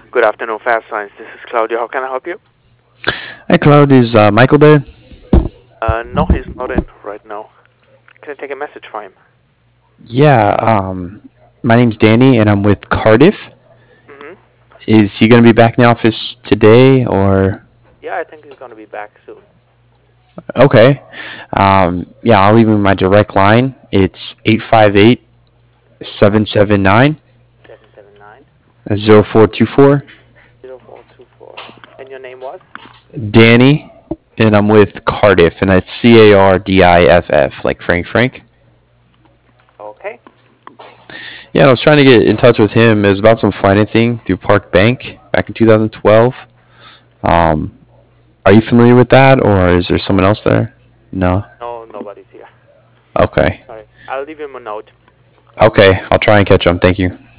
Good afternoon, Fast Science. This is Claudio. How can I help you? Hi, Cloud. Is Michael there? No, he's not in right now. Can I take a message for him? Yeah. My name's Danny, and I'm with Cardiff. Mm-hmm. Is he going to be back in the office today, or? Yeah, I think he's gonna be back soon. Okay. Yeah, I'll leave him my direct line. It's 858-779-0424. 779 And your name was? Danny, and I'm with Cardiff, and that's Cardiff, like Frank. Okay. Yeah, I was trying to get in touch with him. It was about some financing through Park Bank back in 2012. Um, Are you familiar with that, or is there someone else there? No. No, nobody's here. Okay. Sorry. I'll leave him a note. Okay. I'll try and catch him. Thank you.